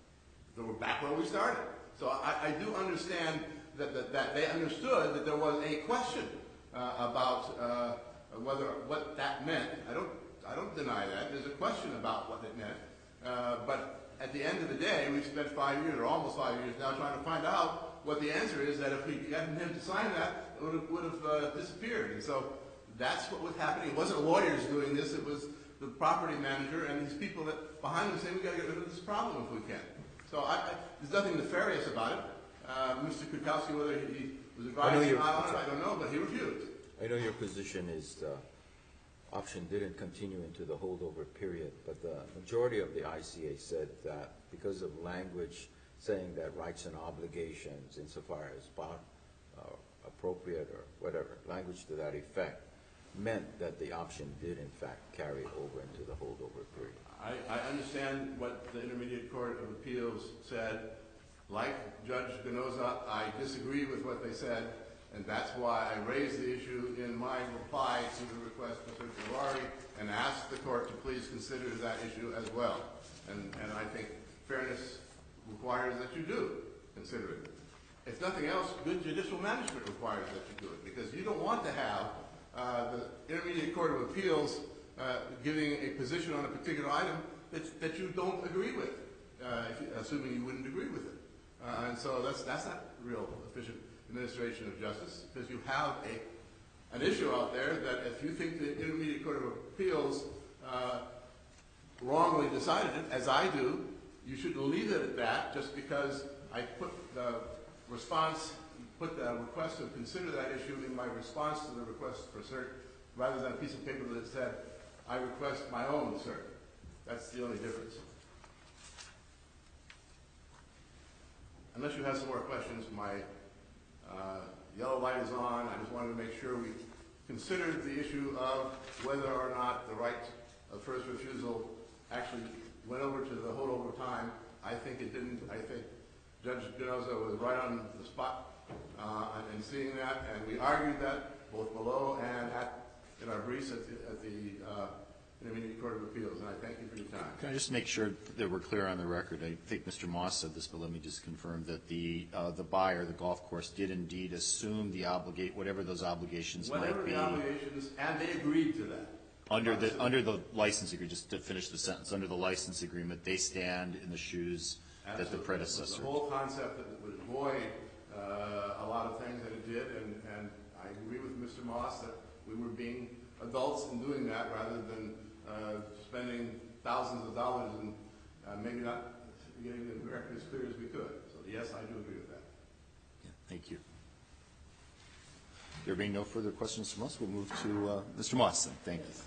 So we're back where we started. So I, I do understand that, that, that they understood that there was a question uh, about uh, whether what that meant. I don't, I don't deny that. There's a question about what it meant. Uh, but at the end of the day, we've spent five years, or almost five years now, trying to find out what the answer is, that if we gotten him to sign that, it would have, would have uh, disappeared. And so that's what was happening. It wasn't lawyers doing this. It was the property manager and these people that behind them saying, we've got to get rid of this problem if we can. So I, I, there's nothing nefarious about it. Uh, Mister Kutkowski, whether he was advising on it, I don't know, but he refused. I know your position is the option didn't continue into the holdover period, but the majority of the I C A said that because of language saying that rights and obligations insofar as bond, uh, appropriate or whatever, language to that effect, meant that the option did in fact carry over into the holdover period. I, I understand what the Intermediate Court of Appeals said. Like Judge Ganoza, I disagree with what they said, and that's why I raised the issue in my reply to the request of Mister Ferrari and asked the court to please consider that issue as well. And, and I think fairness requires that you do consider it. If nothing else, good judicial management requires that you do it, because you don't want to have uh, the Intermediate Court of Appeals uh, giving a position on a particular item that, that you don't agree with, uh, if you, assuming you wouldn't agree with it. Uh, and so that's, that's not real efficient administration of justice, because you have a, an issue out there that if you think the Intermediate Court of Appeals uh, wrongly decided it, as I do, you should leave it at that, just because I put the response, put the request to consider that issue in my response to the request for cert, rather than a piece of paper that said, I request my own cert. That's the only difference. Unless you have some more questions, my uh, yellow light is on. I just wanted to make sure we considered the issue of whether or not the right of first refusal actually went over to the holdover time. I think it didn't. I think Judge Ganoza was right on the spot uh, in seeing that, and we argued that both below and at, in our briefs at the, at the uh, Intermediate Court of Appeals, and I thank you for your time. Can I just make sure that we're clear on the record? I think Mister Moss said this, but let me just confirm that the uh, the buyer, the golf course, did indeed assume the obligate whatever those obligations Whatever might be. the obligations, and they agreed to that. Under the under the license agreement, just to finish the sentence, under the license agreement, they stand in the shoes Absolutely. that the predecessor. The whole concept that it would avoid uh, a lot of things that it did, and, and I agree with Mister Moss that we were being adults in doing that rather than uh, spending thousands of dollars and uh, maybe not getting the record as clear as we could. So yes, I do agree with that. Yeah, thank you. There being no further questions from us, we'll move to uh, Mister Moss. Then. Thank you.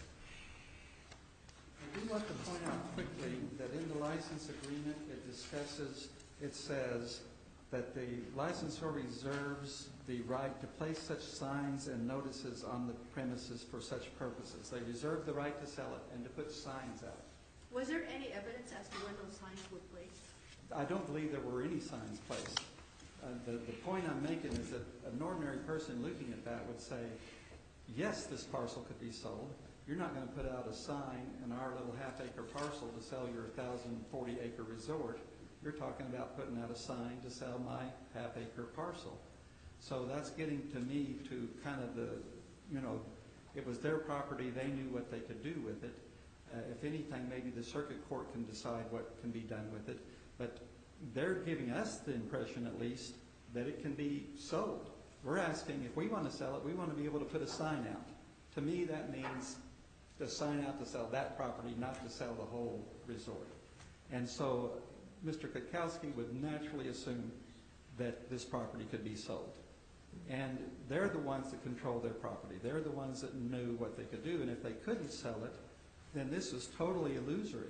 I do want to point out quickly that in the license agreement, it discusses, it says that the licensor reserves the right to place such signs and notices on the premises for such purposes. They reserve the right to sell it and to put signs out. Was there any evidence as to when those signs were placed? I don't believe there were any signs placed. Uh, the, the point I'm making is that an ordinary person looking at that would say, yes, this parcel could be sold. You're not going to put out a sign in our little half-acre parcel to sell your one thousand forty acre resort. You're talking about putting out a sign to sell my half-acre parcel. So that's getting to me to kind of the, you know, it was their property. They knew what they could do with it. Uh, if anything, maybe the circuit court can decide what can be done with it. But they're giving us the impression, at least, that it can be sold. We're asking, if we want to sell it, we want to be able to put a sign out. To me, that means to sign out to sell that property, not to sell the whole resort. And so Mister Kutkowski would naturally assume that this property could be sold. And they're the ones that control their property. They're the ones that knew what they could do. And if they couldn't sell it, then this is totally illusory.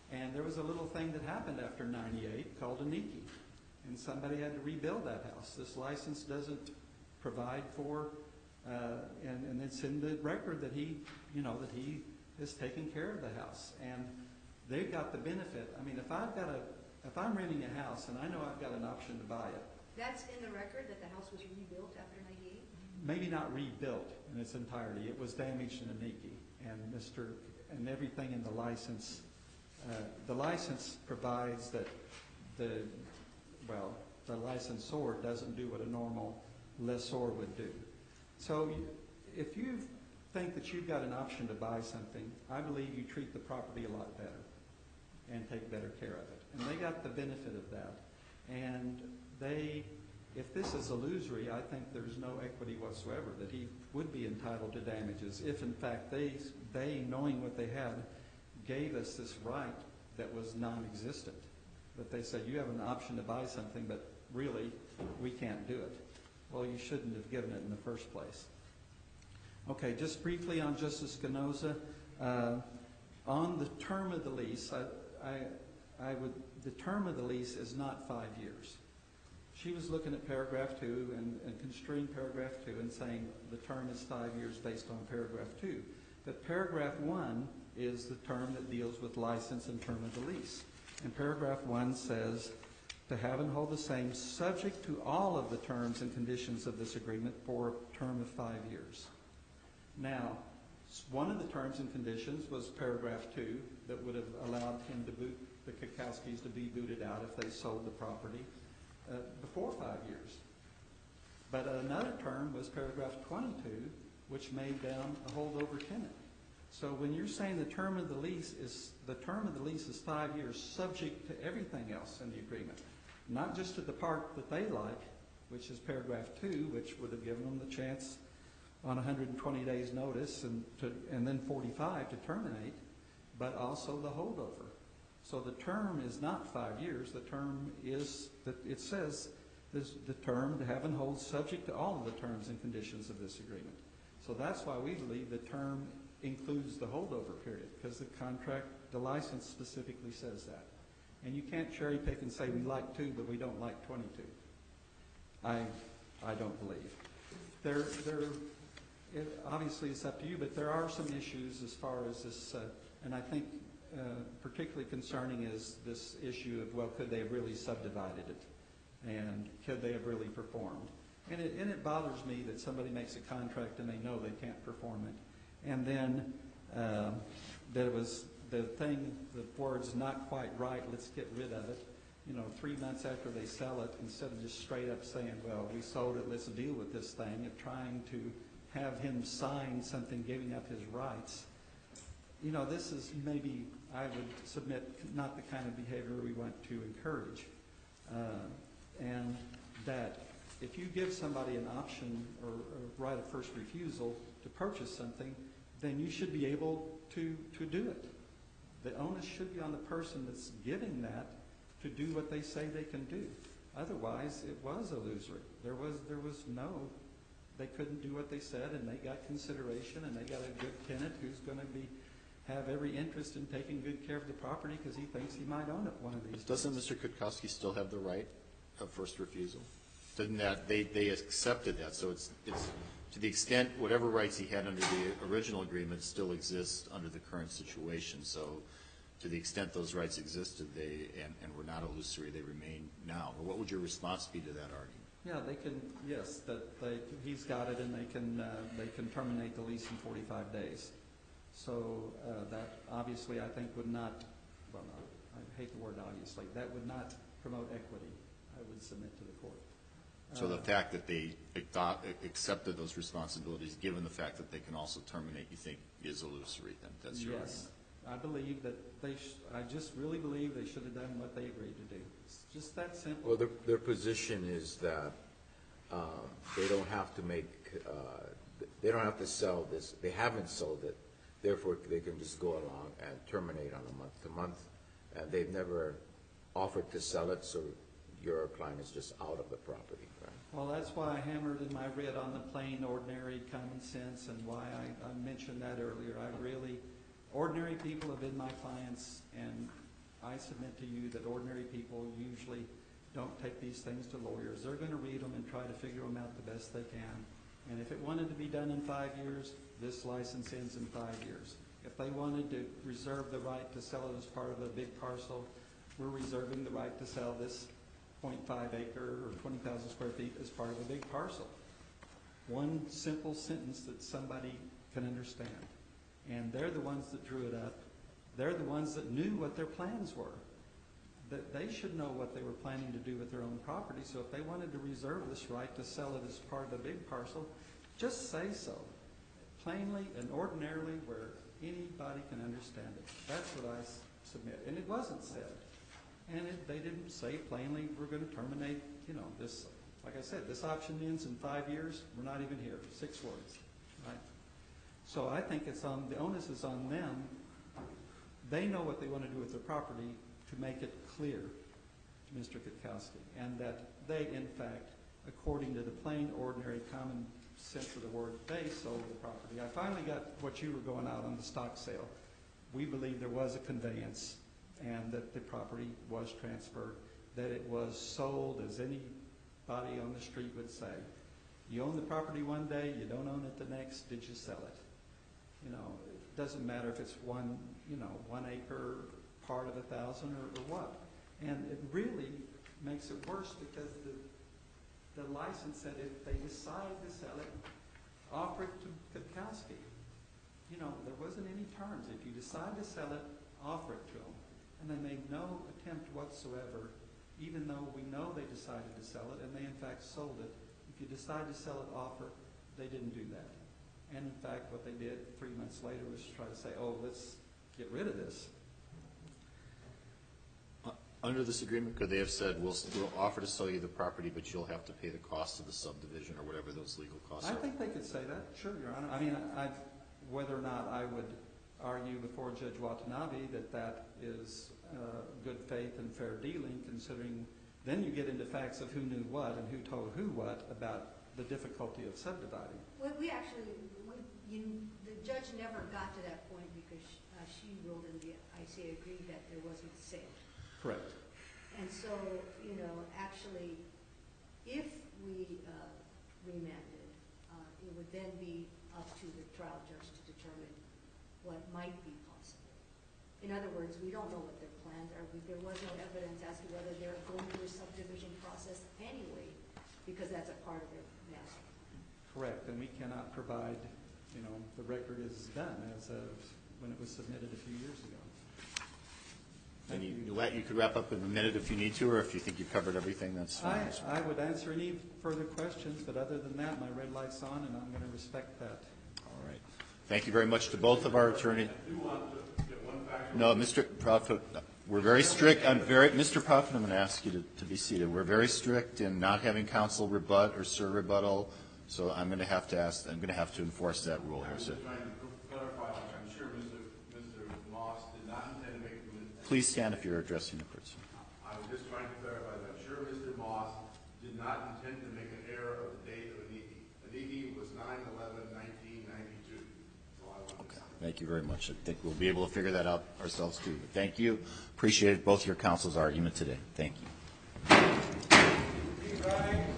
And there was a little thing that happened after ninety-eight called a N I C I, and somebody had to rebuild that house. This license doesn't provide for, uh, and, and it's in the record that he, you know, that he is taking care of the house. And they've got the benefit. I mean, if I've got a, if I'm renting a house and I know I've got an option to buy it, That's in the record, that the house was rebuilt after ninety-eight? maybe not rebuilt in its entirety. It was damaged in a N I C I, and Mister and everything in the license. Uh, the license provides that the, well, the licensor doesn't do what a normal lessor would do. So you, if you think that you've got an option to buy something, I believe you treat the property a lot better and take better care of it. And they got the benefit of that. And they, if this is illusory, I think there's no equity whatsoever that he would be entitled to damages if, in fact, they, they knowing what they had, gave us this right that was non-existent. That they said, you have an option to buy something, but really, we can't do it. Well, you shouldn't have given it in the first place. Okay, just briefly on Justice Ganoza, uh, on the term of the lease, I, I, I would, the term of the lease is not five years. She was looking at paragraph two and, and construing paragraph two and saying the term is five years based on paragraph two. But paragraph one is the term that deals with license and term of the lease. And paragraph one says, to have and hold the same subject to all of the terms and conditions of this agreement for a term of five years. Now, one of the terms and conditions was paragraph two that would have allowed him to boot, the Kukowskis to be booted out if they sold the property uh, before five years. But another term was paragraph twenty-two, which made them a holdover tenant. So when you're saying the term of the lease is, the term of the lease is five years subject to everything else in the agreement, not just to the part that they like, which is paragraph two, which would have given them the chance on one hundred twenty days notice and, to, and then forty-five to terminate, but also the holdover. So the term is not five years. The term is, that it says this, the term to have and hold subject to all of the terms and conditions of this agreement. So that's why we believe the term includes the holdover period, because the contract, the license specifically says that. And you can't cherry pick and say we like two, but we don't like twenty-two. I, I don't believe. There, there, it, obviously it's up to you, but there are some issues as far as this, uh, and I think uh, particularly concerning is this issue of, well, could they have really subdivided it? And could they have really performed? And it, and it bothers me that somebody makes a contract and they know they can't perform it. And then uh, that it was the thing, the words not quite right, let's get rid of it. You know, three months after they sell it, instead of just straight up saying, well, we sold it, let's deal with this thing, and trying to have him sign something giving up his rights. You know, this is maybe, I would submit, not the kind of behavior we want to encourage. Uh, and that if you give somebody an option or a right of first refusal to purchase something, then you should be able to, to do it. The onus should be on the person that's giving that to do what they say they can do. Otherwise, it was illusory. There was, there was no, they couldn't do what they said, and they got consideration, and they got a good tenant who's going to be have every interest in taking good care of the property because he thinks he might own it one of these days. Doesn't Mister Kukowski still have the right of first refusal? Didn't that, they, they accepted that, so it's, it's to the extent whatever rights he had under the original agreement still exist under the current situation. So to the extent those rights existed, they, and, and were not illusory, they remain now. Or what would your response be to that argument? Yeah, they can, yes, that they, he's got it, and they can, uh, they can terminate the lease in forty-five days. So uh, that obviously I think would not, well, no, I hate the word obviously, that would not promote equity, I would submit to the court. So the fact that they thought, accepted those responsibilities, given the fact that they can also terminate, you think is illusory, then? That's your Yes. I believe that they, sh I just really believe they should have done what they agreed to do. It's just that simple. Well, their, their position is that um, they don't have to make, uh, they don't have to sell this, they haven't sold it, therefore they can just go along and terminate on a month to month, and they've never offered to sell it, so your client is just out of the property, right? Well, that's why I hammered in my writ on the plain, ordinary common sense, and why I, I mentioned that earlier. I really, ordinary people have been my clients, and I submit to you that ordinary people usually don't take these things to lawyers. They're going to read them and try to figure them out the best they can. And if it wanted to be done in five years, this license ends in five years. If they wanted to reserve the right to sell it as part of a big parcel, we're reserving the right to sell this point five acre or twenty thousand square feet as part of a big parcel. One simple sentence that somebody can understand. And they're the ones that drew it up. They're the ones that knew what their plans were. That they should know what they were planning to do with their own property. So if they wanted to reserve this right to sell it as part of a big parcel, just say so. Plainly and ordinarily where anybody can understand it. That's what I s- submit. And it wasn't said. And it, they didn't say plainly, we're going to terminate, you know, this, like I said, this option ends in five years. We're not even here. Six words, right? So I think it's on, the onus is on them. They know what they want to do with their property to make it clear to Mister Kutkowski, and that they, in fact, according to the plain, ordinary, common sense of the word, they sold the property. I finally got what you were going out on the stock sale. We believe there was a conveyance and that the property was transferred, that it was sold as anybody on the street would say. You own the property one day, you don't own it the next, did you sell it? You know, it doesn't matter if it's one, you know, one acre, part of a thousand or, or what. And it really makes it worse because the the license said if they decide to sell it, offer it to Kutkowski. You know, there wasn't any terms. If you decide to sell it, offer it to them. And they made no attempt whatsoever, even though we know they decided to sell it, and they in fact sold it. If you decide to sell it, offer, they didn't do that. And in fact, what they did three months later was try to say, oh, let's get rid of this. Under this agreement, could they have said, we'll, we'll offer to sell you the property, but you'll have to pay the cost of the subdivision or whatever those legal costs I are? think they could say that, sure, Your Honor. I mean, I, whether or not I would argue before Judge Watanabe that that is uh, good faith and fair dealing, considering then you get into facts of who knew what and who told who what about the difficulty of subdividing. Well, we actually, we, you, the judge never got to that point because uh, she ruled in the I C A agreed that there wasn't a sale. Correct. And so, you know, actually, if we uh, remanded, uh, it would then be up to the trial judge to determine what might be possible. In other words, we don't know what their plans are. We, there was no evidence as to whether they're going through a subdivision process anyway, because that's a part of their master plan. Correct. And we cannot provide, you know, the record is done as of when it was submitted a few years ago. And you, you could wrap up in a minute if you need to, or if you think you've covered everything, that's I, fine. I would answer any further questions, but other than that, my red light's on, and I'm going to respect that. All right. Thank you very much to both of our attorneys. I do want to get one factor. No, Mister Proudfoot, we're very strict. I'm very, Mister Proudfoot, I'm going to ask you to, to be seated. We're very strict in not having counsel rebut or sir rebuttal, so I'm going to have to ask, I'm going to have to enforce that rule here, I'm sir. just trying to clarify, I'm sure Mister Mister Moss did not intend to make. Please stand if you're addressing the person. I was just trying to clarify that I'm sure Mister Moss did not intend to make an error of the date of Aniki. Aniki was nine eleven nineteen ninety-two. So I wanted to say. Thank you very much. I think we'll be able to figure that out ourselves too. But thank you. Appreciated both your counsel's argument today. Thank you.